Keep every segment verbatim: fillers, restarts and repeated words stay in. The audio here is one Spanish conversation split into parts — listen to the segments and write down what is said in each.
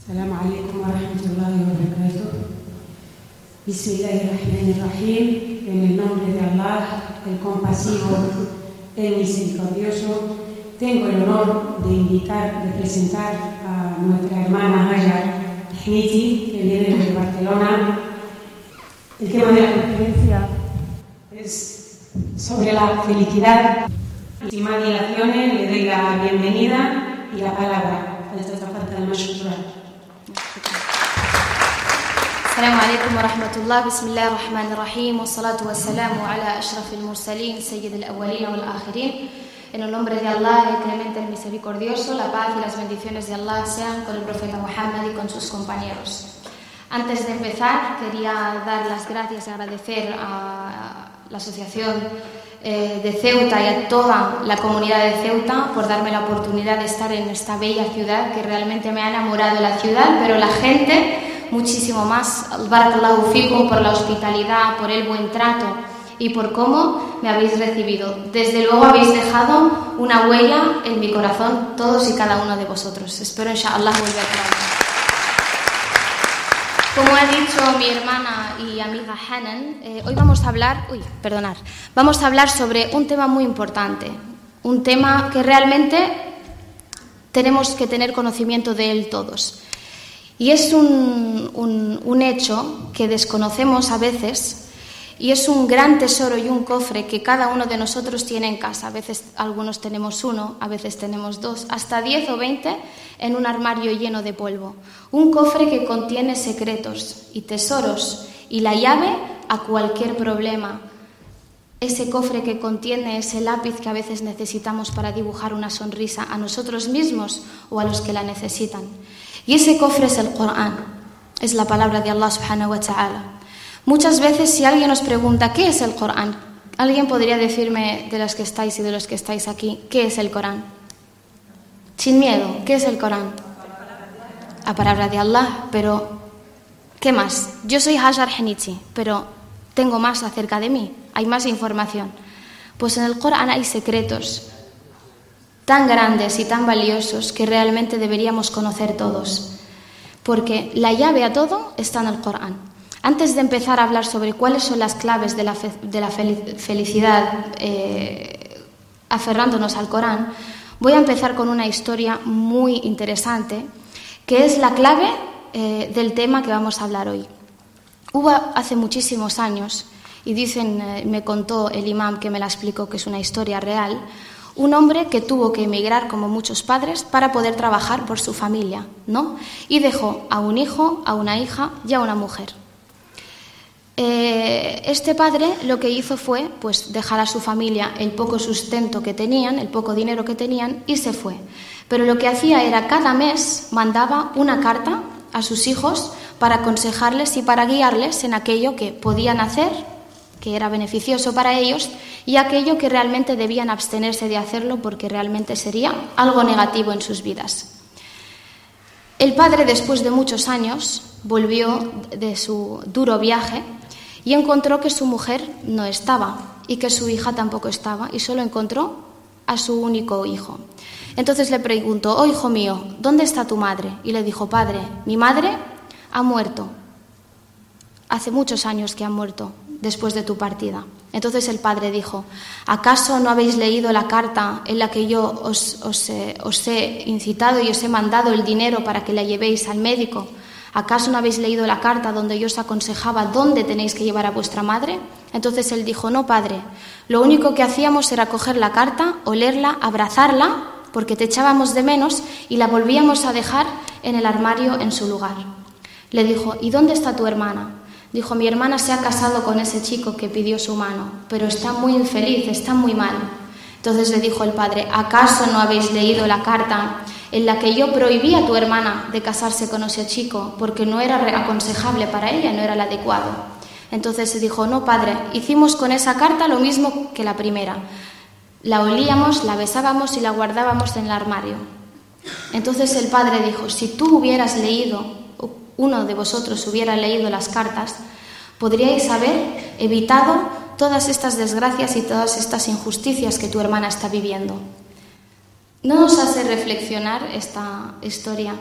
السلام عليكم ورحمة الله وبركاته. Bismillahirrahmanirrahim. En el nombre de Allah, el compasivo, el misericordioso, tengo el honor de invitar, de presentar a nuestra hermana Hajar Hniti, que viene desde Barcelona. El tema de la conferencia es sobre la felicidad. Sin más dilaciones, le doy la bienvenida y la palabra. السلام عليكم ورحمة الله. بسم الله الرحمن الرحيم والصلاة والسلام على أشرف المرسلين سيد الأولين والآخرين. En el nombre de Allah, el clemente, el misericordioso, la paz y las bendiciones de Allah sean con el profeta Muhammad y con sus compañeros. Antes de empezar, quería dar las gracias y agradecer a la asociación eh, de Ceuta y a toda la comunidad de Ceuta por darme la oportunidad de estar en esta bella ciudad, que realmente me ha enamorado la ciudad, pero la gente muchísimo más. Barakallahu fikum por la hospitalidad, por el buen trato y por cómo me habéis recibido. Desde luego habéis dejado una huella en mi corazón, todos y cada uno de vosotros. Espero inshallah volver a trabajar. Como ha dicho mi hermana y amiga Hanan, eh, hoy vamos a hablar, uy, perdonar, vamos a hablar sobre un tema muy importante, un tema que realmente tenemos que tener conocimiento de él todos. Y es un, un, un hecho que desconocemos a veces y es un gran tesoro y un cofre que cada uno de nosotros tiene en casa. A veces algunos tenemos uno, a veces tenemos dos, hasta diez o veinte en un armario lleno de polvo. Un cofre que contiene secretos y tesoros y la llave a cualquier problema. Ese cofre que contiene ese lápiz que a veces necesitamos para dibujar una sonrisa a nosotros mismos o a los que la necesitan. Y ese cofre es el Corán, es la palabra de Allah subhanahu wa ta'ala. Muchas veces si alguien nos pregunta ¿qué es el Corán? ¿Alguien podría decirme, de los que estáis y de los que estáis aquí, qué es el Corán? Sin miedo, ¿qué es el Corán? La palabra de Allah, pero ¿qué más? Yo soy Hajar Hniti, pero tengo más acerca de mí, hay más información. Pues en el Corán hay secretos tan grandes y tan valiosos que realmente deberíamos conocer todos, porque la llave a todo está en el Corán. Antes de empezar a hablar sobre cuáles son las claves de la, fe, de la felicidad, eh, aferrándonos al Corán, voy a empezar con una historia muy interesante, que es la clave eh, del tema que vamos a hablar hoy. Hubo hace muchísimos años, y dicen, eh, me contó el imam que me la explicó, que es una historia real, un hombre que tuvo que emigrar como muchos padres para poder trabajar por su familia, ¿no? Y dejó a un hijo, a una hija y a una mujer. Eh, este padre lo que hizo fue pues, dejar a su familia el poco sustento que tenían, el poco dinero que tenían, y se fue. Pero lo que hacía era cada mes mandaba una carta a sus hijos para aconsejarles y para guiarles en aquello que podían hacer, que era beneficioso para ellos, y aquello que realmente debían abstenerse de hacerlo porque realmente sería algo negativo en sus vidas. El padre, después de muchos años, volvió de su duro viaje y encontró que su mujer no estaba y que su hija tampoco estaba, y solo encontró a su único hijo. Entonces le preguntó: «Oh, hijo mío, ¿dónde está tu madre?». Y le dijo: «Padre, mi madre ha muerto. Hace muchos años que ha muerto después de tu partida». Entonces el padre dijo: «¿Acaso no habéis leído la carta en la que yo os, os, eh, os he incitado y os he mandado el dinero para que la llevéis al médico? ¿Acaso no habéis leído la carta donde yo os aconsejaba dónde tenéis que llevar a vuestra madre?». Entonces él dijo: «No, padre, lo único que hacíamos era coger la carta, olerla, abrazarla, porque te echábamos de menos, y la volvíamos a dejar en el armario en su lugar». Le dijo: «¿Y dónde está tu hermana?». Dijo: «Mi hermana se ha casado con ese chico que pidió su mano, pero está muy infeliz, está muy mal». Entonces le dijo el padre: «¿Acaso no habéis leído la carta en la que yo prohibí a tu hermana de casarse con ese chico porque no era aconsejable para ella, no era el adecuado?». Entonces se dijo: «No, padre, hicimos con esa carta lo mismo que la primera. La olíamos, la besábamos y la guardábamos en el armario». Entonces el padre dijo: «Si tú hubieras leído, uno de vosotros hubiera leído las cartas, podríais haber evitado todas estas desgracias y todas estas injusticias que tu hermana está viviendo». ¿No nos hace reflexionar esta historia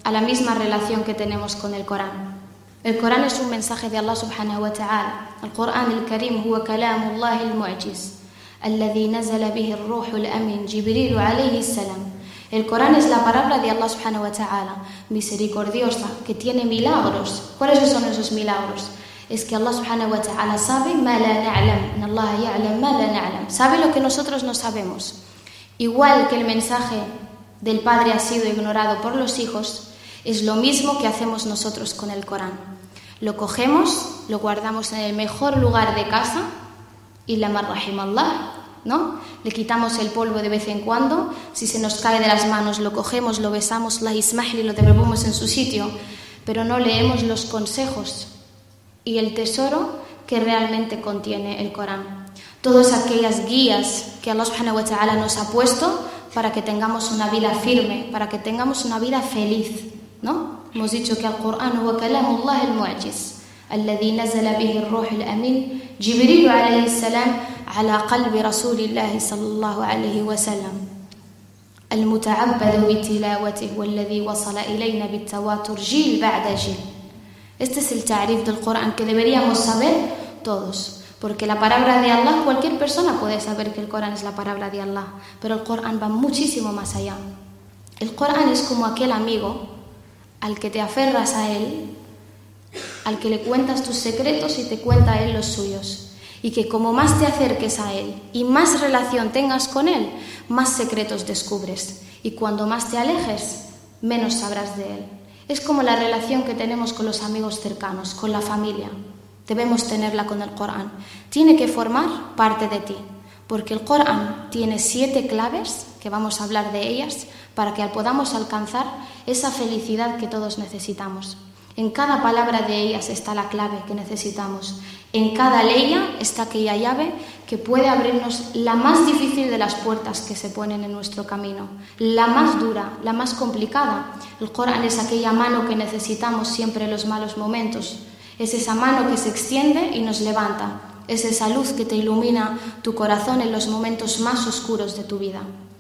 a la misma relación que tenemos con el Corán. El Corán es un mensaje de Allah subhanahu wa ta'ala. El Corán al-Karim huwa kalamullah al-mu'jiz, alladhi nazala bihi ar-ruh al-amin, Jibril alayhi salam. El Corán es la palabra de Allah subhanahu wa ta'ala, misericordiosa, que tiene milagros. ¿Cuáles son esos milagros? Es que Allah subhanahu wa ta'ala sabe ma la na'lam, Allah ya'lam ma la na'lam, sabe lo que nosotros no sabemos. Igual que el mensaje del Padre ha sido ignorado por los hijos, es lo mismo que hacemos nosotros con el Corán. Lo cogemos, lo guardamos en el mejor lugar de casa, y la marrahim Allah, ¿no? Le quitamos el polvo de vez en cuando, si se nos cae de las manos lo cogemos, lo besamos, la ismahli, lo devolvemos en su sitio, pero no leemos los consejos y el tesoro que realmente contiene el Corán. Todas aquellas guías que Allah subhanahu wa ta'ala nos ha puesto para que tengamos una vida firme, para que tengamos una vida feliz, ¿no? Hemos dicho que el Corán huwa kalamullah al-mu'jiz, alladhi nazala bihi ar-ruh al-amin, Jibril alayhi salam, ala qalbi Rasulillah sallallahu alayhi wa sallam. المتعبد بتلاوته والذي وصل إلينا بالتواتر جيل بعد جيل. Este es el ta'rif del Corán que deberíamos saber todos, porque la palabra de Allah, cualquier persona puede saber que el Corán es la palabra de Allah, pero el Corán va muchísimo más allá. El Corán es como aquel amigo al que te aferras a él, al que le cuentas tus secretos y te cuenta a él los suyos, y que como más te acerques a él y más relación tengas con él, más secretos descubres, y cuando más te alejes, menos sabrás de él. Es como la relación que tenemos con los amigos cercanos, con la familia. Debemos tenerla con el Corán. Tiene que formar parte de ti, porque el Corán tiene siete claves, que vamos a hablar de ellas, para que podamos alcanzar esa felicidad que todos necesitamos. En cada palabra de ellas está la clave que necesitamos. En cada leya está aquella llave que puede abrirnos la más difícil de las puertas que se ponen en nuestro camino, la más dura, la más complicada. El Corán es aquella mano que necesitamos siempre en los malos momentos. Es esa mano que se extiende y nos levanta. Es esa luz que te ilumina tu corazón en los momentos más oscuros de tu vida.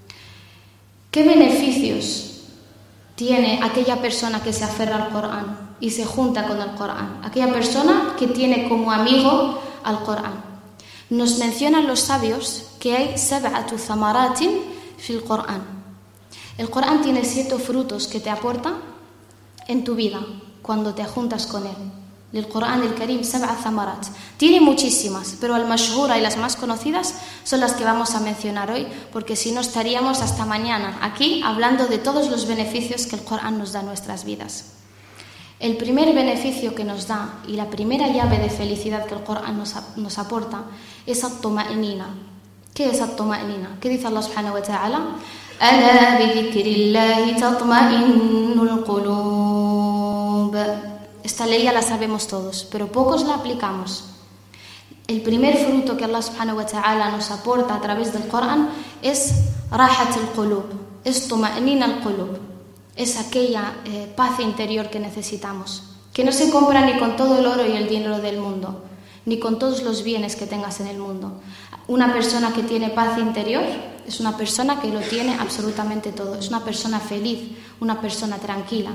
¿Qué beneficios tiene aquella persona que se aferra al Corán y se junta con el Corán? Aquella persona que tiene como amigo al Corán. Nos mencionan los sabios que hay sab'atu thamaratin fil Corán. El Corán tiene siete frutos que te aporta en tu vida cuando te juntas con él. El Corán el Karim sab'a thamarat. Tiene muchísimas, pero al-mashhura y las más conocidas son las que vamos a mencionar hoy, porque si no estaríamos hasta mañana aquí hablando de todos los beneficios que el Corán nos da a nuestras vidas. El primer beneficio que nos da y la primera llave de felicidad que el Corán nos, nos aporta es at-tuma'nina. ¿Qué es at-tuma'nina? ¿Qué dice Allah subhanahu wa ta'ala? Ala bi dhikrillahi tatma'innul qulub. Esta ley ya la sabemos todos, pero pocos la aplicamos. El primer fruto que Allah subhanahu wa ta'ala nos aporta a través del Corán es rahat al-qulub, es tuma'nina al-qulub. Es aquella eh, paz interior que necesitamos, que no se compra ni con todo el oro y el dinero del mundo, ni con todos los bienes que tengas en el mundo. Una persona que tiene paz interior es una persona que lo tiene absolutamente todo, es una persona feliz, una persona tranquila.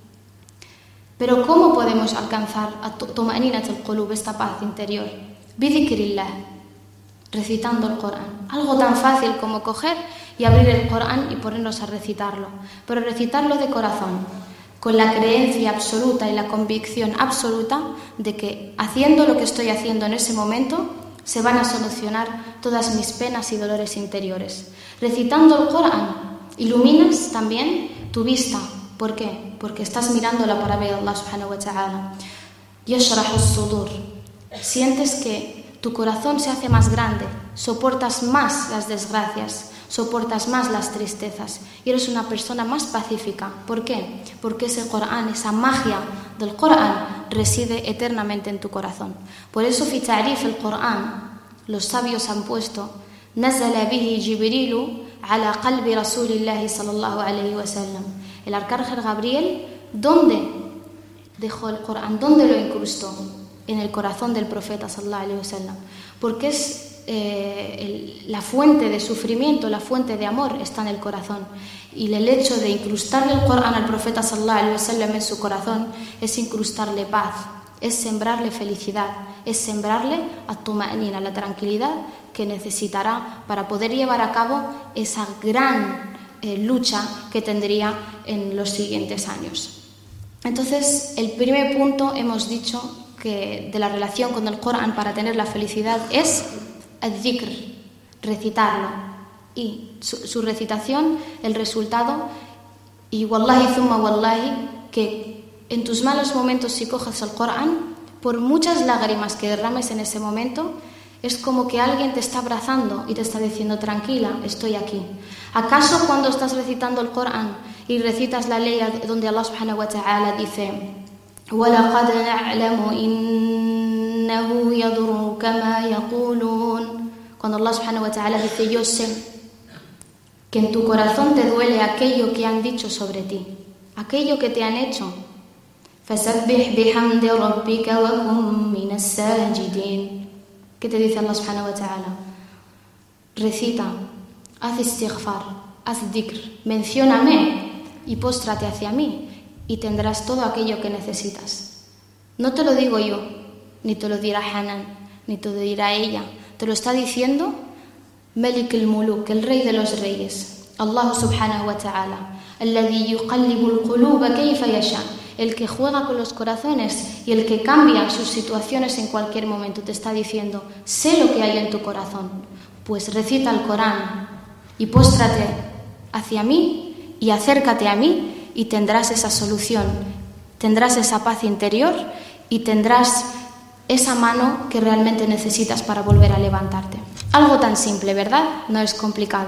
Pero ¿cómo podemos alcanzar a tuma'ninat al-qulub, esta paz interior? Bidhikrillah, recitando el Corán. Algo tan fácil como coger y abrir el Corán y ponernos a recitarlo, pero recitarlo de corazón, con la creencia absoluta y la convicción absoluta de que haciendo lo que estoy haciendo en ese momento se van a solucionar todas mis penas y dolores interiores. Recitando el Corán iluminas también tu vista. ¿Por qué? Porque estás mirando la palabra de Allah subhanahu wa ta'ala. Yashrahu as-sudur. Sientes que tu corazón se hace más grande, soportas más las desgracias, soportas más las tristezas y eres una persona más pacífica. ¿Por qué? Porque ese Corán, esa magia del Corán reside eternamente en tu corazón. Por eso, fi ta'rif el Corán, los sabios han puesto nazala bihi Jibrilu ala qalbi Rasulillahi sallallahu alayhi wa sallam. El arcángel Gabriel, ¿dónde dejó el Corán? ¿Dónde lo incrustó? En el corazón del profeta sallallahu alayhi wa sallam. Porque es eh, el, la fuente de sufrimiento, la fuente de amor está en el corazón. Y el hecho de incrustarle el Corán al profeta sallallahu alaihi wasallam en su corazón es incrustarle paz, es sembrarle felicidad, es sembrarle at-tuma'nina, la tranquilidad que necesitará para poder llevar a cabo esa gran eh, lucha que tendría en los siguientes años. Entonces, el primer punto hemos dicho que de la relación con el Corán para tener la felicidad es al-dhikr, recitarlo, y su, su recitación, el resultado, y wallahi thumma wallahi, que en tus malos momentos si coges el Corán, por muchas lágrimas que derrames en ese momento, es como que alguien te está abrazando y te está diciendo tranquila, estoy aquí. ¿Acaso cuando estás recitando el Corán y recitas la ley donde Allah subhanahu wa ta'ala dice وَلَقَدْ نَعْلَمُ إِنَّهُ يَضُرُّكَ مَا يَقُولُونَ, cuando Allah subhanahu wa ta'ala dice yo sé que en tu corazón te duele aquello que han dicho sobre ti, aquello que te han hecho, فَسَبِّحْ بِحَمْدِ رَبِّكَ وَكُن مِّنَ السَّاجِدِينَ. ¿Qué te dice Allah subhanahu wa ta'ala? Recita, haz istighfar, haz dhikr, mencióname y póstrate hacia mí y tendrás todo aquello que necesitas. No te lo digo yo, ni te lo dirá Hanan, ni te lo dirá ella, te lo está diciendo Malik al-Muluk, el rey de los reyes, Allah subhanahu wa ta'ala, alladhi yuqallibu al-quluba kayfa yasha, el que juega con los corazones y el que cambia sus situaciones en cualquier momento. Te está diciendo, sé lo que hay en tu corazón, pues recita el Corán y póstrate hacia mí y acércate a mí y tendrás esa solución, tendrás esa paz interior y tendrás esa mano que realmente necesitas para volver a levantarte. Algo tan simple, ¿verdad? No es complicado.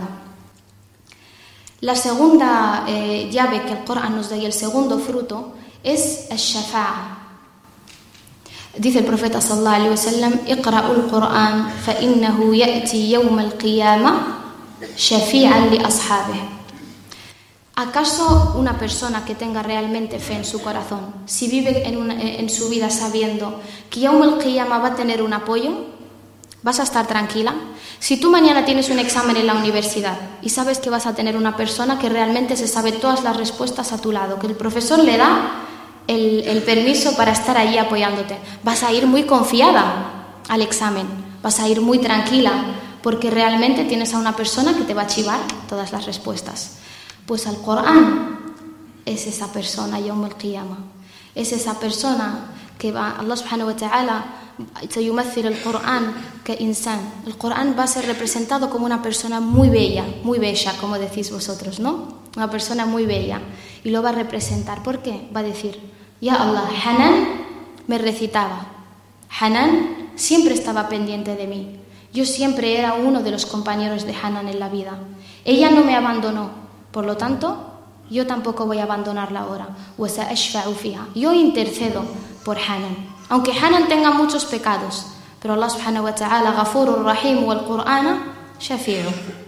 La segunda eh, llave que el Corán nos da y el segundo fruto es el-shafa'a. Dice el profeta sallallahu alaihi wasallam, iqra'u al-Qur'an fa innahu ya'ti yawm al-qiyamah shafi'an li ashabihi. ¿Acaso una persona que tenga realmente fe en su corazón, si vive en, una, en su vida sabiendo que Yawm al-Qiyamah va a tener un apoyo, vas a estar tranquila? Si tú mañana tienes un examen en la universidad y sabes que vas a tener una persona que realmente se sabe todas las respuestas a tu lado, que el profesor le da el, el permiso para estar allí apoyándote, vas a ir muy confiada al examen, vas a ir muy tranquila, porque realmente tienes a una persona que te va a chivar todas las respuestas. Pues el Corán es esa persona, Yawm al-Qiyamah, es esa persona que va, Allah subhanahu wa ta'ala sayumathil el Corán que insan. El Corán va a ser representado como una persona muy bella, muy bella, como decís vosotros, ¿no? Una persona muy bella. Y lo va a representar. ¿Por qué? Va a decir, ya Allah, Hanan me recitaba. Hanan siempre estaba pendiente de mí. Yo siempre era uno de los compañeros de Hanan en la vida. Ella no me abandonó. Por lo tanto, yo tampoco voy a abandonarla ahora. Yo intercedo por Hanan. Aunque Hanan tenga muchos pecados, pero Allah subhanahu wa ta'ala, Ghafurur Rahim wal Qur'ana Shafi'u.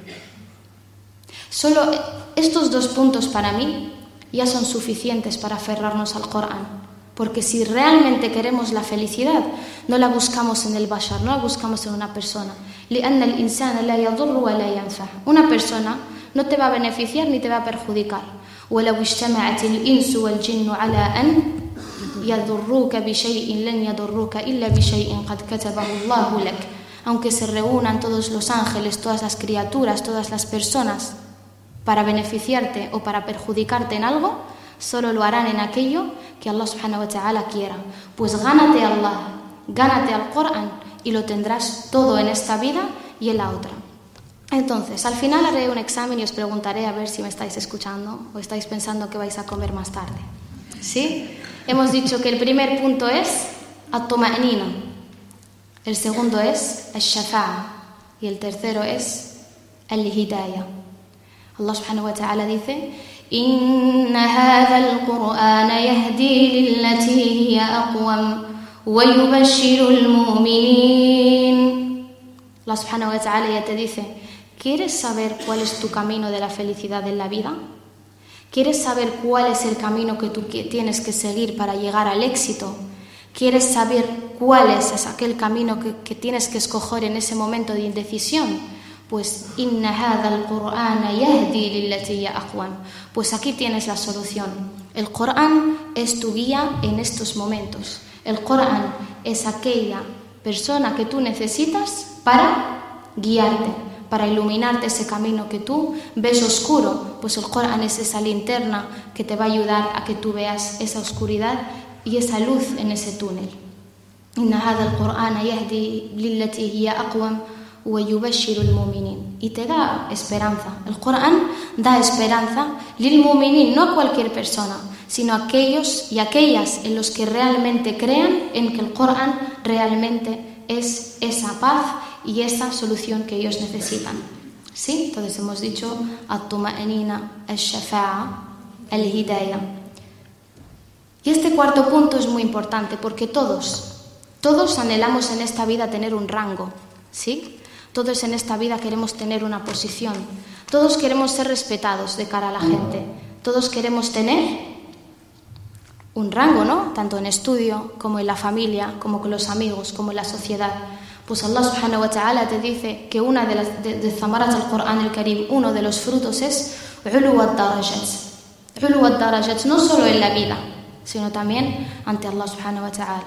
Solo estos dos puntos para mí ya son suficientes para aferrarnos al Corán. Porque si realmente queremos la felicidad, no la buscamos en el bashar, no la buscamos en una persona. لأن الإنسان لا يضر ولا ينفع. Una persona no te va a beneficiar ni te va a perjudicar. ولو اجتمعت الإنس والجن على أن يضروك بشيء لن يضروك إلا بشيء قد كتبه الله لك. Aunque se reúnan todos los ángeles, todas las criaturas, todas las personas para beneficiarte o para perjudicarte en algo, solo lo harán en aquello que Allah subhanahu wa ta'ala quiera. Pues gánate a Allah, gánate al Corán y lo tendrás todo en esta vida y en la otra. Entonces, al final haré un examen y os preguntaré a ver si me estáis escuchando o estáis pensando que vais a comer más tarde. ¿Sí? Hemos dicho que el primer punto es at-tuma'nina, el segundo es al-shafa'a y el tercero es al-hidayah. Allah subhanahu wa ta'ala dice: Inna hadha al-Qur'ana yahdi lillati hiya aqwam wa yubashshiru al-mu'minin. Allah subhanahu wa ta'ala ya te dice: ¿quieres saber cuál es tu camino de la felicidad en la vida? ¿Quieres saber cuál es el camino que tú tienes que seguir para llegar al éxito? ¿Quieres saber cuál es aquel camino que, que tienes que escoger en ese momento de indecisión? Pues inna hadha al-Qur'ana yahdi lillati hiya aqwam. Pues aquí tienes la solución. El Corán es tu guía en estos momentos. El Corán es aquella persona que tú necesitas para guiarte, para iluminarte ese camino que tú ves oscuro. Pues el Corán es esa linterna que te va a ayudar a que tú veas esa oscuridad y esa luz en ese túnel. Inna hadha al-Qur'ana yahdi lillati hiya aqwam wa yubashshiru al-mu'minin. Y te da esperanza. El Corán da esperanza lil mu'minin, no a cualquier persona, sino a aquellos y aquellas en los que realmente crean en que el Corán realmente es esa paz y esa solución que ellos necesitan. ¿Sí? Entonces hemos dicho at-tuma'nina, al-shafa'a, al-hidayah. Y este cuarto punto es muy importante porque todos, todos anhelamos en esta vida tener un rango, ¿sí? Todos en esta vida queremos tener una posición, todos queremos ser respetados de cara a la gente, todos queremos tener un rango, ¿no? Tanto en estudio, como en la familia, como con los amigos, como en la sociedad. Pues Allah subhanahu wa ta'ala te dice que una de las de, de Thamarat al-Qur'an al-Karim, uno de los frutos es ulu ad-darajat. Ulu ad-darajat, no solo en la vida, sino también ante Allah subhanahu wa ta'ala.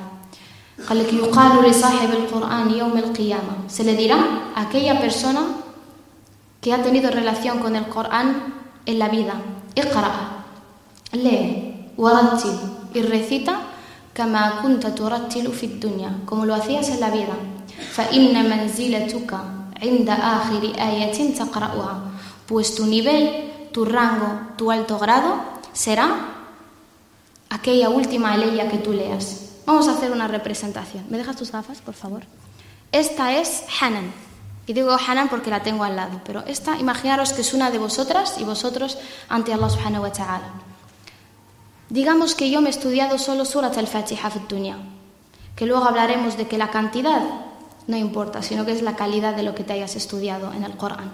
Se le dirá a aquella persona que ha tenido relación con el Corán en la vida: Iqra, lee, warattil, y recita kama kunta turattilu fi dunya, como lo hacías en la vida. Fa inna manzilatuka inda akhiri ayatin taqra'uha, pues tu nivel, tu rango, tu alto grado será aquella última aleya que tú leas. Vamos a hacer una representación. ¿Me dejas tus gafas, por favor? Esta es Hanan. Y digo Hanan porque la tengo al lado. Pero esta, imaginaros que es una de vosotras y vosotros ante Allah subhanahu wa ta'ala. Digamos que yo me he estudiado solo Surat al-Fatiha fi dunya. Que luego hablaremos de que la cantidad no importa, sino que es la calidad de lo que te hayas estudiado en el Corán.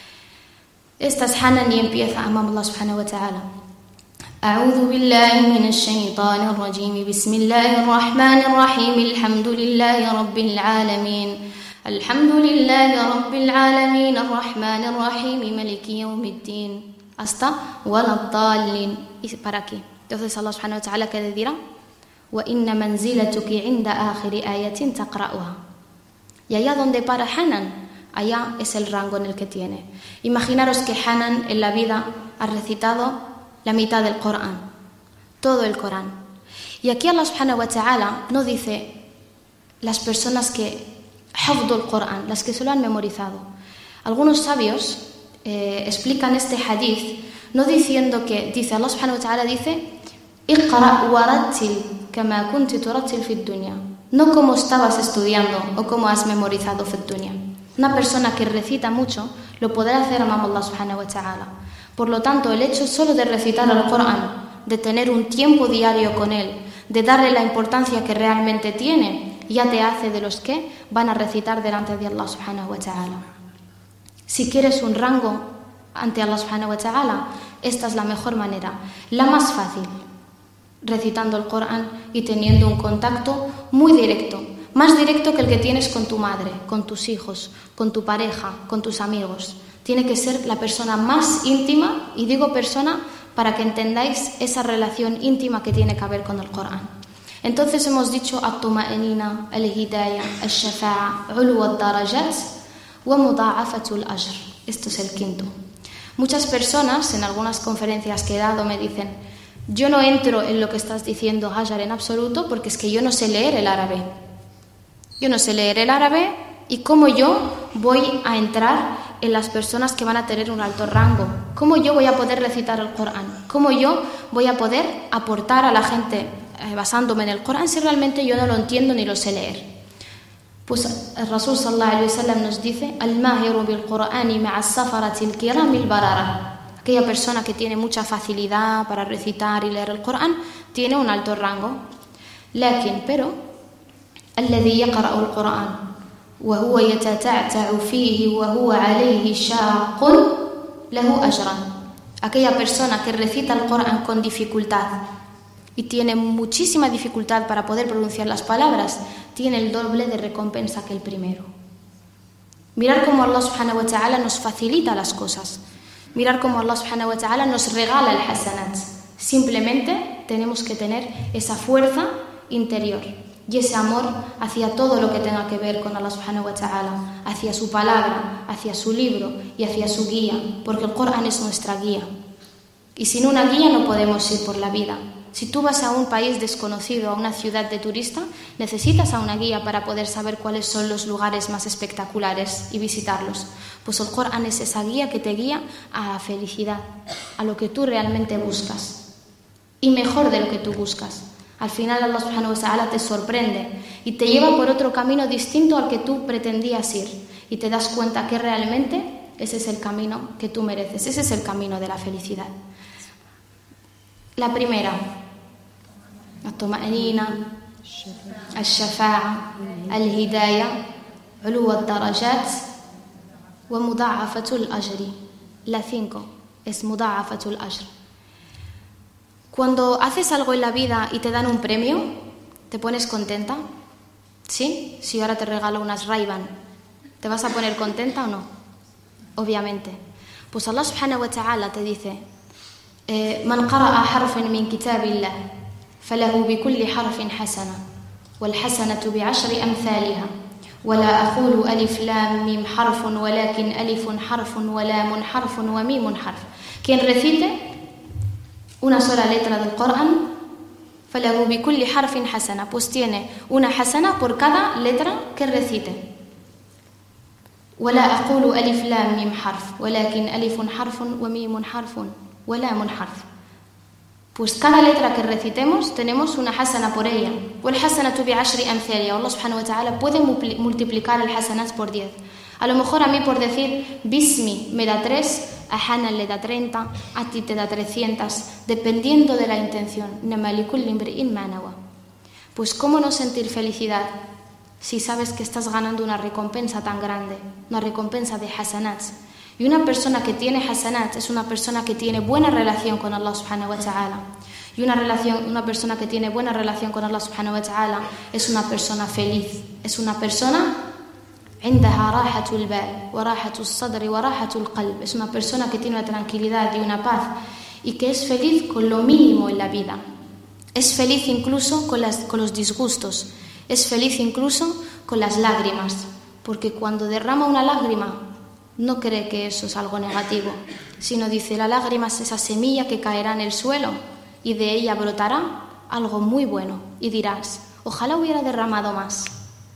Esta es Hanan y empieza amam Allah subhanahu wa ta'ala. أعوذ بالله من الشيطان الرجيم بسم الله الرحمن الرحيم الحمد لله رب العالمين الحمد لله رب العالمين الرحمن الرحيم مالك يوم الدين hasta ولا الضالين. Y para aquí. Entonces Allah subhanahu wa ta'ala, ¿qué le dirá? وإن منزلتك عند آخر آية تقرأها. Y allá donde para Hanan, allá es el rango en el que tiene. Imaginaros que Hanan en la vida ha recitado la mitad del Corán, todo el Corán. Y aquí Allah subhanahu wa ta'ala no dice las personas que hafdu el Corán, las que se lo han memorizado. Algunos sabios eh, explican este hadith no diciendo que, dice Allah subhanahu wa ta'ala, dice Iqra warattil kama kunti turattil fi dunya, no como estabas estudiando o como has memorizado fi dunya. Una persona que recita mucho lo podrá hacer amam Allah subhanahu wa ta'ala. Por lo tanto, el hecho solo de recitar el Corán, de tener un tiempo diario con él, de darle la importancia que realmente tiene, ya te hace de los que van a recitar delante de Allah subhanahu wa ta'ala. Si quieres un rango ante Allah subhanahu wa ta'ala, esta es la mejor manera, la más fácil, recitando el Corán y teniendo un contacto muy directo, más directo que el que tienes con tu madre, con tus hijos, con tu pareja, con tus amigos. Tiene que ser la persona más íntima, y digo persona para que entendáis esa relación íntima que tiene que haber con el Corán. Entonces hemos dicho at-tuma'nina, al-hidayah, al-shafa'a, ulu ad-darajat wa muda'afatu al-ajr. Esto es el quinto. Muchas personas en algunas conferencias que he dado me dicen: yo no entro en lo que estás diciendo, Hajar, en absoluto, porque es que yo no sé leer el árabe. Yo no sé leer el árabe y cómo yo voy a entrar en las personas que van a tener un alto rango. ¿Cómo yo voy a poder recitar el Corán? ¿Cómo yo voy a poder aportar a la gente eh, basándome en el Corán si realmente yo no lo entiendo ni lo sé leer? Pues el Rasul sallallahu alayhi wa sallam nos dice: al-mahiru bil-Qur'ani ma'a as-safarati al-kirami al-barara. Aquella persona que tiene mucha facilidad para recitar y leer el Corán tiene un alto rango. Lakin, pero alladhi yaqra'u al-Qur'an وهو يتتعتع فيه وهو عليه شاق له أجرا. Aquella persona que recita el Corán con dificultad y tiene muchísima dificultad para poder pronunciar las palabras, tiene el doble de recompensa que el primero. Mirar cómo Allah subhanahu wa ta'ala nos facilita las cosas. Mirar cómo Allah subhanahu wa ta'ala nos regala el hasanat. Simplemente tenemos que tener esa fuerza interior y ese amor hacia todo lo que tenga que ver con Allah subhanahu wa ta'ala, hacia su palabra, hacia su libro y hacia su guía, porque el Corán es nuestra guía. Y sin una guía no podemos ir por la vida. Si tú vas a un país desconocido, a una ciudad de turista, necesitas a una guía para poder saber cuáles son los lugares más espectaculares y visitarlos. Pues el Corán es esa guía que te guía a la felicidad, a lo que tú realmente buscas. Y mejor de lo que tú buscas. Al final Allah subhanahu wa ta'ala te sorprende y te lleva por otro camino distinto al que tú pretendías ir. Y te das cuenta que realmente ese es el camino que tú mereces. Ese es el camino de la felicidad. La primera, الطمأنينة الشفاعة الهداية علو الدرجات ومضاعفة الأجر. La cinco es مضاعفة الأجر. Cuando haces algo en la vida y te dan un premio, ¿te pones contenta? ¿Sí? Si ahora te regalo unas Ray-Ban, ¿te vas a poner contenta o no? Obviamente. Pues Allah subhanahu wa ta'ala te dice: من قرأ حرفا من كتاب الله فله بكل حرف حسنة والحسنة بعشر أمثالها ولا أقول ألف لام ميم حرف ولكن ألف حرف ولام حرف وميم حرف. Quien recite una sola letra del Corán, فله بكل حرف حسنة, pues tiene una hasana por cada letra que recite. ولا أقول ألف لام ميم حرف ولكن ألف حرف وميم حرف ولام حرف. Pues cada letra que recitemos tenemos una hasana por ella. والحسنة بعشر أمثالها. Allah subhanahu wa ta'ala puede multiplicar el hasanat por diez. A lo mejor a mí por decir Bismi me da tres, a Hannah le da treinta, a ti te da trescientas, dependiendo de la intención. Pues cómo no sentir felicidad si sabes que estás ganando una recompensa tan grande, una recompensa de hasanats. Y una persona que tiene hasanat es una persona que tiene buena relación con Allah subhanahu wa ta'ala. Y una, relación, una persona que tiene buena relación con Allah subhanahu wa ta'ala es una persona feliz, es una persona عندها راحة البال وراحة الصدر وراحة القلب. Es una persona que tiene una tranquilidad y una paz y que es feliz con lo mínimo en la vida. Es feliz incluso con, las, con los disgustos. Es feliz incluso con las lágrimas. Porque cuando derrama una lágrima no cree que eso es algo negativo, sino dice: la lágrima es esa semilla que caerá en el suelo y de ella brotará algo muy bueno. Y dirás: ojalá hubiera derramado más.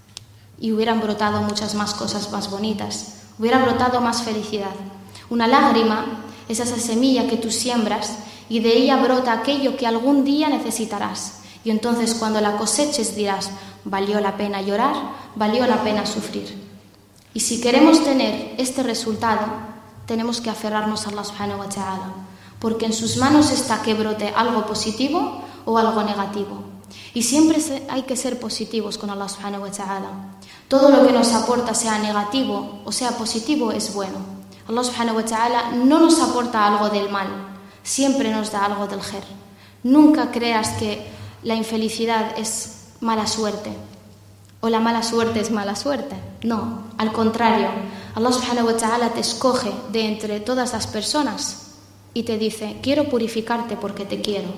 Y hubieran brotado muchas más cosas más bonitas, hubiera brotado más felicidad. Una lágrima es esa semilla que tú siembras y de ella brota aquello que algún día necesitarás. Y entonces cuando la coseches dirás: valió la pena llorar, valió la pena sufrir. Y si queremos tener este resultado, tenemos que aferrarnos a Allah subhanahu wa ta'ala, porque en sus manos está que brote algo positivo o algo negativo. Y siempre hay que ser positivos con Allah subhanahu wa ta'ala. Todo lo que nos aporta, sea negativo o sea positivo, es bueno. Allah subhanahu wa ta'ala no nos aporta algo del mal, siempre nos da algo del khair. Nunca creas que la infelicidad es mala suerte o la mala suerte es mala suerte. No, al contrario, Allah subhanahu wa ta'ala te escoge de entre todas las personas y te dice: quiero purificarte porque te quiero.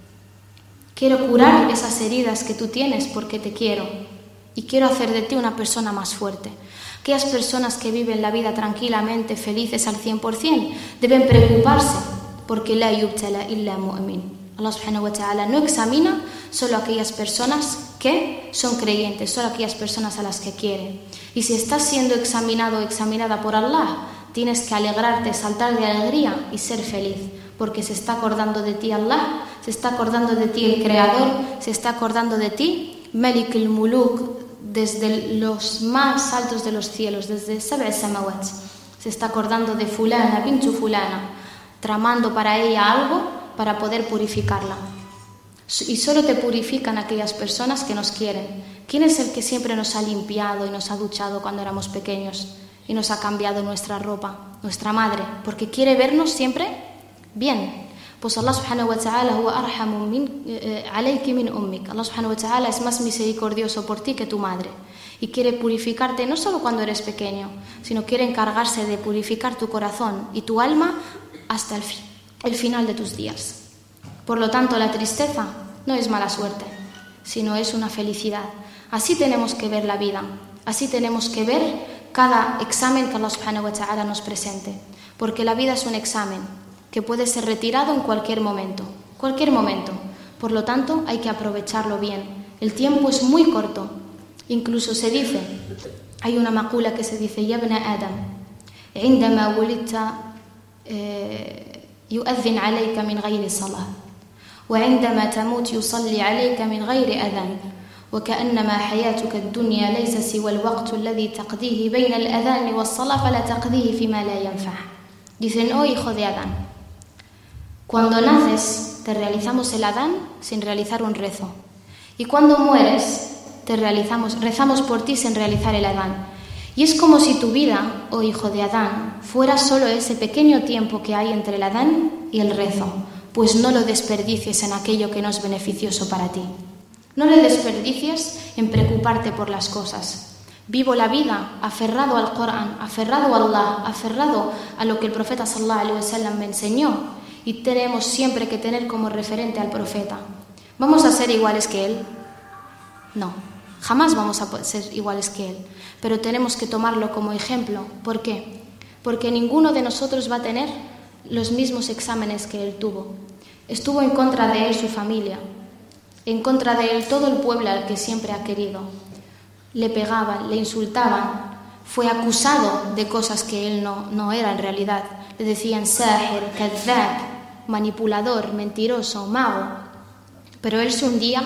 Quiero curar esas heridas que tú tienes porque te quiero. Y quiero hacer de ti una persona más fuerte. Aquellas personas que viven la vida tranquilamente, felices al cien por ciento, deben preocuparse porque la yubtala illa mu'min. Allah subhanahu wa ta'ala no examina solo a aquellas personas que son creyentes, solo a aquellas personas a las que quiere. Y si estás siendo examinado o examinada por Allah, tienes que alegrarte, saltar de alegría y ser feliz, porque se está acordando de ti Allah, se está acordando de ti el Creador, se está acordando de ti Malik al-Muluk, desde los más altos de los cielos, desde Sab'a Samawat. Se está acordando de fulana, bintu fulana, tramando para ella algo para poder purificarla. Y solo te purifican aquellas personas que nos quieren. ¿Quién es el que siempre nos ha limpiado y nos ha duchado cuando éramos pequeños y nos ha cambiado nuestra ropa? Nuestra madre, porque quiere vernos siempre bien, Pues Allah subhanahu wa ta'ala huwa arhamu min, eh, alayki min ummik. Allah subhanahu wa ta'ala es más misericordioso por ti que tu madre. Y quiere purificarte no solo cuando eres pequeño, sino quiere encargarse de purificar tu corazón y tu alma hasta el, fi- el final de tus días. Por lo tanto, la tristeza no es mala suerte, sino es una felicidad. Así tenemos que ver la vida, así tenemos que ver cada examen que Allah subhanahu wa ta'ala nos presente, porque la vida es un examen que puede ser retirado en cualquier momento, cualquier momento. Por lo tanto, hay que aprovecharlo bien. El tiempo es muy corto. Incluso se dice, hay una macula que se dice, Ya ibna Adam, عندما ولدت يؤذن عليك من غير صلاة وعندما تموت يصلي عليك من غير أذان وكأنما حياتك الدنيا ليس سوى الوقت الذي تقضيه بين الأذان والصلاة فلا تقضيه فيما لا ينفع. Dicen, oh hijo de Adán, cuando naces te realizamos el Adán sin realizar un rezo, y cuando mueres te realizamos, rezamos por ti sin realizar el Adán. Y es como si tu vida, oh hijo de Adán, fuera solo ese pequeño tiempo que hay entre el Adán y el rezo, pues no lo desperdicies en aquello que no es beneficioso para ti. No le desperdicies en preocuparte por las cosas. Vivo la vida aferrado al Corán, aferrado a Allah, aferrado a lo que el profeta sallallahu alaihi wasallam me enseñó, y tenemos siempre que tener como referente al profeta. ¿Vamos a ser iguales que él? No, jamás vamos a ser iguales que él, pero tenemos que tomarlo como ejemplo. ¿Por qué? Porque ninguno de nosotros va a tener los mismos exámenes que él tuvo. Estuvo en contra de él su familia, en contra de él todo el pueblo al que siempre ha querido. Le pegaban, le insultaban, fue acusado de cosas que él no, no era en realidad. Le decían sahir, kadhab, manipulador, mentiroso, mago. Pero él un día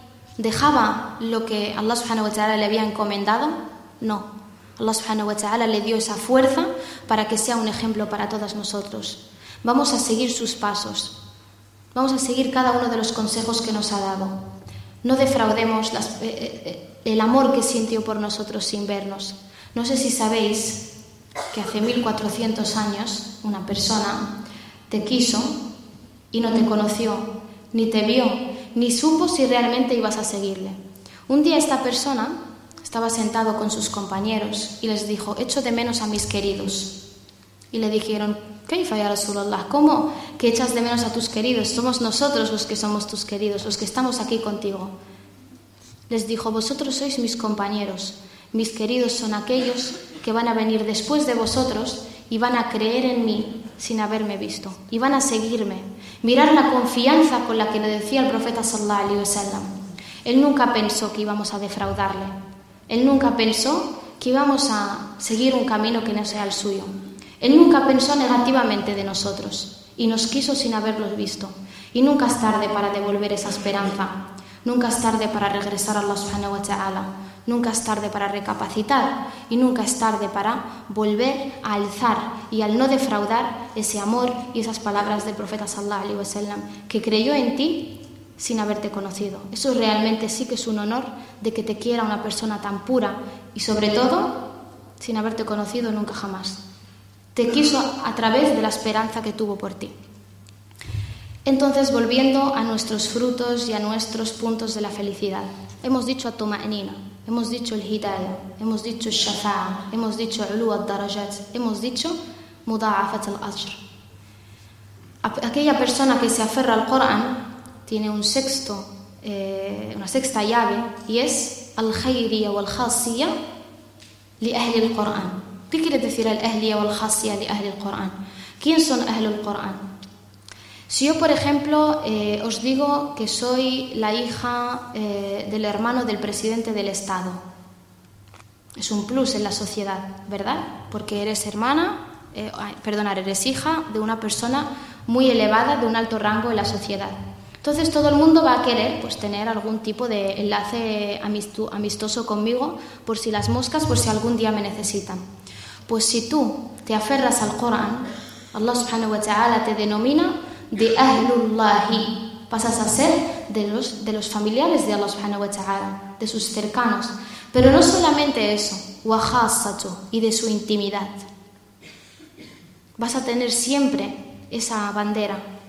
dejaba lo que Allah subhanahu wa ta'ala le había encomendado. No, Allah subhanahu wa ta'ala le dio esa fuerza para que sea un ejemplo para todos nosotros. Vamos a seguir sus pasos, vamos a seguir cada uno de los consejos que nos ha dado. No defraudemos las, eh, eh, el amor que sintió por nosotros sin vernos. No sé si sabéis que hace mil cuatrocientos años una persona te quiso y no te conoció, ni te vio, ni supo si realmente ibas a seguirle. Un día esta persona estaba sentado con sus compañeros y les dijo, echo de menos a mis queridos. Y le dijeron, Kaifa ya Rasulallah, ¿cómo que echas de menos a tus queridos? Somos nosotros los que somos tus queridos, los que estamos aquí contigo. Les dijo, vosotros sois mis compañeros, mis queridos son aquellos que van a venir después de vosotros y van a creer en mí sin haberme visto, y van a seguirme. Mirar la confianza con la que le decía el profeta sallallahu alaihi wasallam. Él nunca pensó que íbamos a defraudarle, él nunca pensó que íbamos a seguir un camino que no sea el suyo. Él nunca pensó negativamente de nosotros y nos quiso sin haberlos visto. Y nunca es tarde para devolver esa esperanza. Nunca es tarde para regresar a Allah subhanahu wa ta'ala. Nunca es tarde para recapacitar. Y nunca es tarde para volver a alzar y al no defraudar ese amor y esas palabras del profeta sallallahu alaihi wasallam que creyó en ti sin haberte conocido. Eso realmente sí que es un honor, de que te quiera una persona tan pura y sobre todo sin haberte conocido nunca jamás. Te quiso a través de la esperanza que tuvo por ti. Entonces, volviendo a nuestros frutos y a nuestros puntos de la felicidad. Hemos dicho at-tuma'nina, hemos dicho el hidayah, hemos dicho el shafa'a, hemos dicho ulu ad-darajat, hemos dicho muda'afat al-ajr. Aquella persona que se aferra al Corán tiene un sexto, eh, una sexta llave, y es al-khayriyya wal-khasiyya li ahli al-Corán. ¿Qué quiere decir el ahliya o el khasiyya li ahli al-Qur'an? ¿Quién son ahli al-Qur'an? Si yo, por ejemplo, eh, os digo que soy la hija eh, del hermano del presidente del Estado, es un plus en la sociedad, ¿verdad? Porque eres hermana, eh, perdona, eres hija de una persona muy elevada, de un alto rango en la sociedad. Entonces todo el mundo va a querer pues, tener algún tipo de enlace amistoso conmigo, por si las moscas, por si algún día me necesitan. Pues si tú te aferras al Corán, Allah subhanahu wa ta'ala te denomina de ahlullahi, pasas a ser de los, de los familiares de Allah subhanahu wa ta'ala, de sus cercanos. Pero no solamente eso, wa khassatu, y de su intimidad. Vas a tener siempre esa bandera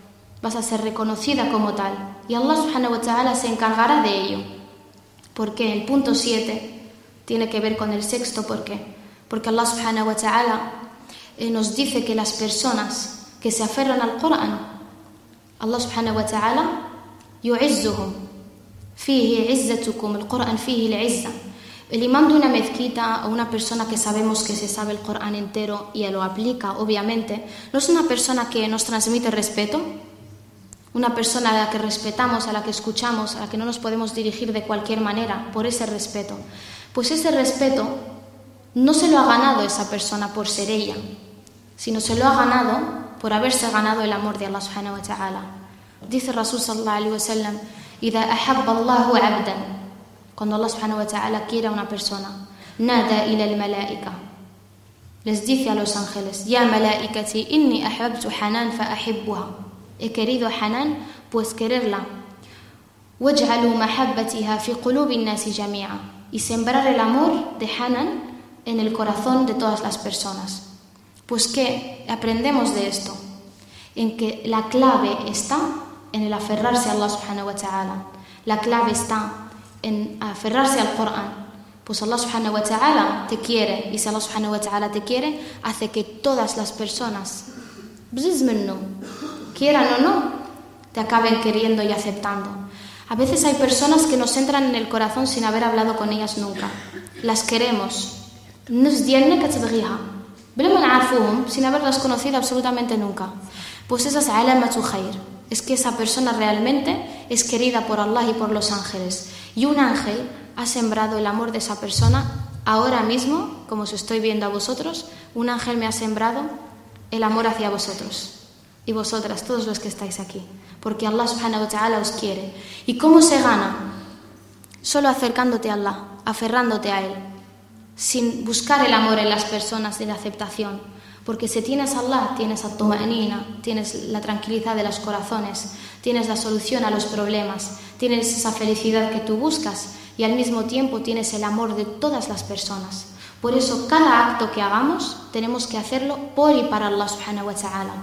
vas a ser reconocida como tal. Y Allah subhanahu wa ta'ala se encargará de ello. Porque el punto siete tiene que ver con el sexto. ¿Por qué? Porque Allah subhanahu wa ta'ala eh, nos dice que las personas que se aferran al Corán, Allah subhanahu wa ta'ala yu'izzuhum, fihi izzatukum, el Corán fihi al-izza. El imán de una mezquita o una persona que sabemos que se sabe el Corán entero y lo aplica, obviamente, no es una persona que nos transmite respeto, una persona a la que respetamos, a la que escuchamos, a la que no nos podemos dirigir de cualquier manera por ese respeto. Pues ese respeto no se lo ha ganado esa persona por ser ella, sino se lo ha ganado por haberse ganado el amor de Allah subhanahu wa ta'ala. Dice Rasul sallallahu alaihi wasallam: "Idha ahabba Allahu 'abdan", cuando Allah subhanahu wa ta'ala quiere a una persona, nada ila al-malaika, les dice a los ángeles: "Ya malaikati, inni ahbabtu Hanan fa ahibbuha", he querido a Hanan, pues quererla. "Waj'alu mahabbatiha fi qulubi an-nasi jami'a", y sembrar el amor de Hanan en el corazón de todas las personas. Pues ¿qué aprendemos de esto? En que la clave está en el aferrarse a Allah subhanahu wa ta'ala. La clave está en aferrarse al Corán. Pues Allah subhanahu wa ta'ala te quiere, y si Allah subhanahu wa ta'ala te quiere, hace que todas las personas, quieran o no, te acaben queriendo y aceptando. A veces hay personas que nos entran en el corazón sin haber hablado con ellas nunca. Las queremos, sin haberlas conocido absolutamente nunca. Pues esa es alamatu khair, es que esa persona realmente es querida por Allah y por los ángeles. Y un ángel ha sembrado el amor de esa persona. Ahora mismo, como os estoy viendo a vosotros, un ángel me ha sembrado el amor hacia vosotros y vosotras, todos los que estáis aquí, porque Allah subhanahu wa ta'ala os quiere. ¿Y cómo se gana? Solo acercándote a Allah, aferrándote a Él, sin buscar el amor en las personas y la aceptación. Porque si tienes a Allah, tienes a Tumanina, tienes la tranquilidad de los corazones, tienes la solución a los problemas, tienes esa felicidad que tú buscas y al mismo tiempo tienes el amor de todas las personas. Por eso cada acto que hagamos tenemos que hacerlo por y para Allah subhanahu wa ta'ala.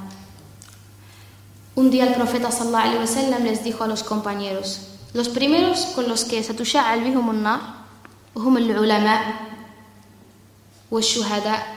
Un día el profeta sallallahu alaihi wasallam les dijo a los compañeros, los primeros con los que satusha'al bihum an-nar hum al-ulama wal-shuhada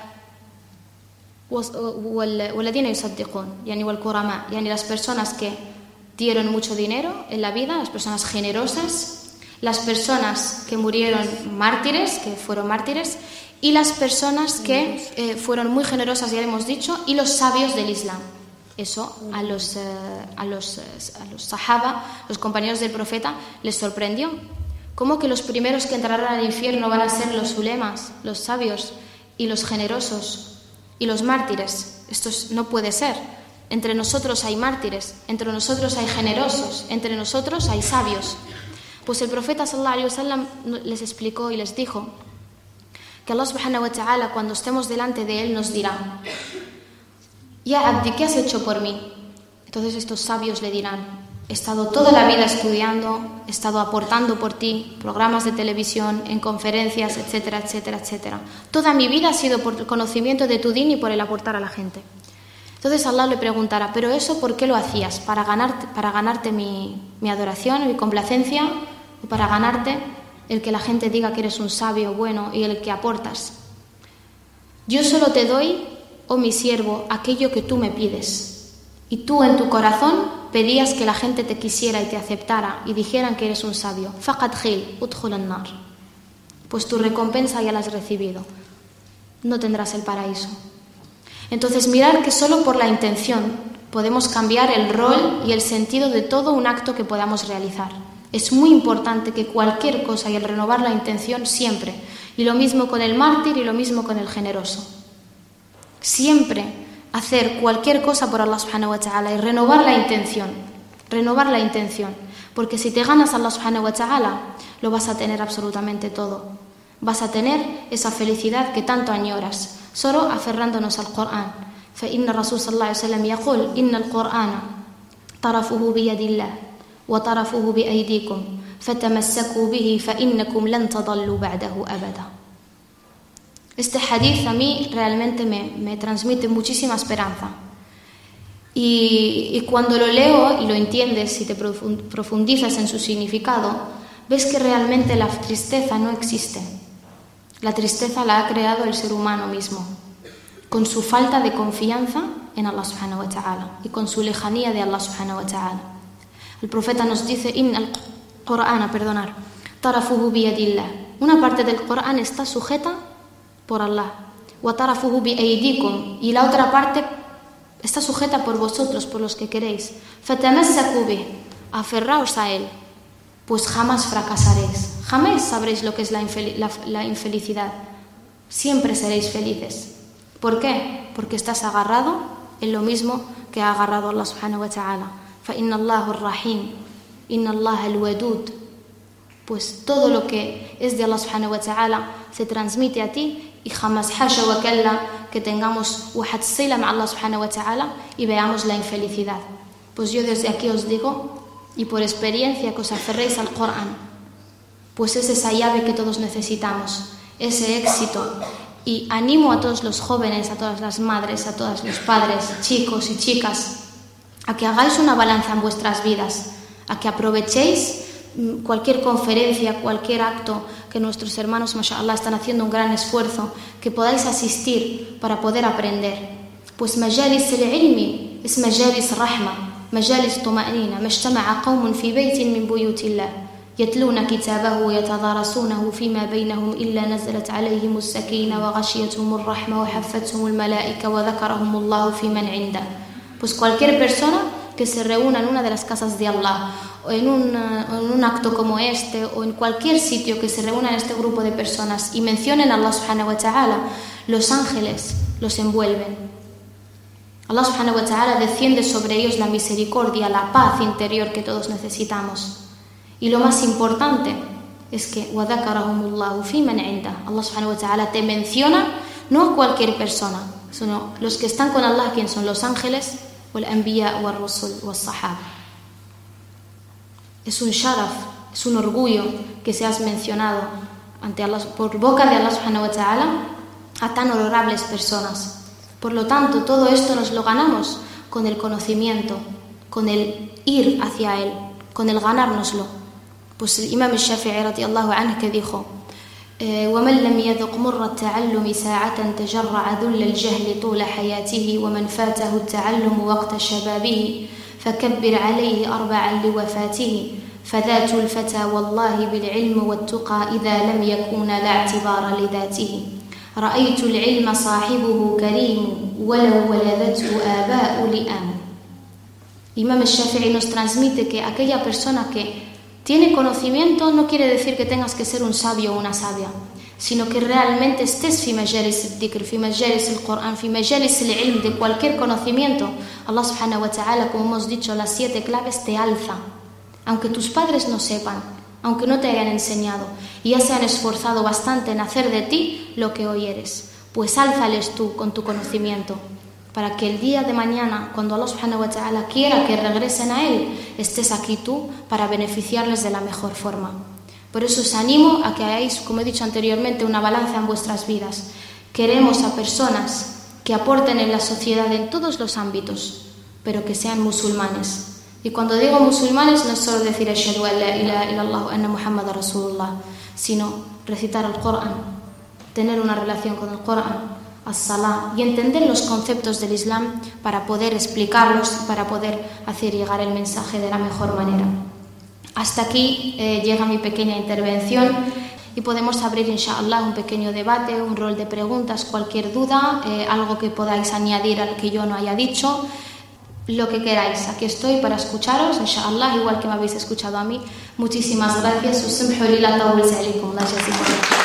والذين يصدقون يعني والكرماء, يعني las personas que dieron mucho dinero en la vida, las personas generosas, las personas que murieron mártires, que fueron mártires, y las personas que eh, fueron muy generosas, ya hemos dicho, y los sabios del Islam. Eso a los, eh, a los, eh, a los sahaba, los compañeros del profeta, les sorprendió. ¿Cómo que los primeros que entrarán al infierno van a ser los ulemas, los sabios y los generosos y los mártires? Esto es, no puede ser. Entre nosotros hay mártires, entre nosotros hay generosos, entre nosotros hay sabios. Pues el profeta sallallahu alaihi wasallam les explicó y les dijo que Allah subhanahu wa ta'ala, cuando estemos delante de Él, nos dirá: Ya Abdi, ¿qué has hecho por mí? Entonces estos sabios le dirán: he estado toda la vida estudiando, he estado aportando por ti, programas de televisión, en conferencias, etcétera, etcétera, etcétera. Toda mi vida ha sido por el conocimiento de tu din y por el aportar a la gente. Entonces Allah le preguntará: ¿pero eso por qué lo hacías? ¿Para ganarte, para ganarte mi, mi adoración, mi complacencia? ¿O para ganarte el que la gente diga que eres un sabio bueno y el que aportas? Yo solo te doy, oh mi siervo, aquello que tú me pides. Y tú en tu corazón pedías que la gente te quisiera y te aceptara y dijeran que eres un sabio. Faqad khil, udkhul an-nar. Pues tu recompensa ya la has recibido. No tendrás el paraíso. Entonces mirar que solo por la intención podemos cambiar el rol y el sentido de todo un acto que podamos realizar. Es muy importante que cualquier cosa y el renovar la intención siempre. Y lo mismo con el mártir y lo mismo con el generoso. Siempre hacer cualquier cosa por Allah subhanahu wa ta'ala y renovar la intención. Renovar la intención. Porque si te ganas a Allah subhanahu wa ta'ala, lo vas a tener absolutamente todo. Vas a tener esa felicidad que tanto añoras, solo aferrándonos al Corán. فإن الرسول صلى الله عليه وسلم يقول إن القرآن طرفه بيد الله وطرفه بأيديكم فتمسكوا به فإنكم لن تضلوا بعده أبدا. Este hadith a mí realmente me, me transmite muchísima esperanza. Y, y cuando lo leo y lo entiendes y te profundizas en su significado, ves que realmente la tristeza no existe. La tristeza la ha creado el ser humano mismo, con su falta de confianza en Allah subhanahu wa ta'ala y con su lejanía de Allah subhanahu wa ta'ala. El profeta nos dice, Inna al-Qur'ana, perdonar, tarafuhu biyadillah. Una parte del Corán está sujeta por Allah. Wa tarafuhu biaydikum. Y la otra parte está sujeta por vosotros, por los que queréis. Fatamassaku bih. Aferraos a él, pues jamás fracasaréis. Jamás sabréis lo que es la, infel- la, la infelicidad. Siempre seréis felices. ¿Por qué? Porque estás agarrado en lo mismo que ha agarrado Allah subhanahu wa ta'ala. Fa inna Allahu ar-Rahim, inna Allah al-Wadud. Pues todo lo que es de Allah subhanahu wa ta'ala se transmite a ti y jamás hasha wa kalla que tengamos wahad sila ma Allah subhanahu wa ta'ala y veamos la infelicidad. Pues yo desde aquí os digo, y por experiencia, que os aferréis al Corán, pues es esa llave que todos necesitamos, ese éxito. Y animo a todos los jóvenes, a todas las madres, a todos los padres, chicos y chicas, a que hagáis una balanza en vuestras vidas, a que aprovechéis cualquier conferencia, cualquier acto que nuestros hermanos, mashallah, están haciendo un gran esfuerzo, que podáis asistir para poder aprender. Pues majalis al-ilmi es majalis rahma, مجالس طمأنينة ما اجتمع قوم في بيت من بيوت الله يتلون كتابه ويتدارسونه فيما بينهم إلا نزلت عليهم السكينة وغشيتهم الرحمة وحفتهم الملائكة وذكرهم الله في من عنده. Pues cualquier persona que se reúna en una de las casas de Allah o en un, en un acto como este o en cualquier sitio que se reúna en este grupo de personas y mencionen a Allah subhanahu wa ta'ala, los ángeles los envuelven. Allah subhanahu wa ta'ala desciende sobre ellos la misericordia, la paz interior que todos necesitamos. Y lo más importante es que وَذَكَرَهُمُ اللَّهُ فِي مَنْ عِنْدَهُ. Allah subhanahu wa ta'ala te menciona no a cualquier persona, sino los que están con Allah, quien son los ángeles, وَالْأَنْبِيَاءُ وَالرُّسُلُ وَالصَّحَابَ. Es un sharaf, es un orgullo que seas mencionado ante Allah, por boca de Allah subhanahu wa ta'ala a tan honorables personas. Por lo tanto, todo esto nos lo ganamos con el conocimiento, con el ir hacia él, con el ganárnoslo. Pues el Imam al-Shafi'i radiyallahu anhu que dijo: ومن لم يذق مر التعلم ساعة تجرع ذل الجهل طول حياته ومن فاته التعلم وقت شبابه فكبر عليه أربعا لوفاته فذات الفتى والله بالعلم والتقى إذا لم يكون لا اعتبار لذاته رأيت العلم صاحبه كريم ولو ولدته آباء لئام. Imam al-Shafi'i nos transmite que aquella persona que tiene conocimiento no quiere decir que tengas que ser un sabio o una sabia, sino que realmente estés fi majalis al-dhikr, fi majalis al-Qur'an, fi majalis al-ilm, de cualquier conocimiento. Allah subhanahu wa ta'ala, como hemos dicho, las siete claves te alza, aunque tus padres no sepan, aunque no te hayan enseñado y ya se han esforzado bastante en hacer de ti lo que hoy eres, pues álzales tú con tu conocimiento, para que el día de mañana, cuando Allah subhanahu wa ta'ala quiera que regresen a Él, estés aquí tú para beneficiarles de la mejor forma. Por eso os animo a que hagáis, como he dicho anteriormente, una balanza en vuestras vidas. Queremos a personas que aporten en la sociedad en todos los ámbitos, pero que sean musulmanes. Y cuando digo musulmanes no es solo decir ashhadu an la ilaha illallah wa anna muhammadar rasulullah, sino recitar el Corán, tener una relación con el Corán, as-salah, y entender los conceptos del Islam para poder explicarlos, para poder hacer llegar el mensaje de la mejor manera. Hasta aquí eh, llega mi pequeña intervención y podemos abrir, inshallah, un pequeño debate, un rol de preguntas, cualquier duda, eh, algo que podáis añadir al que yo no haya dicho, lo que queráis. Aquí estoy para escucharos, inshallah, igual que me habéis escuchado a mí. Muchísimas gracias.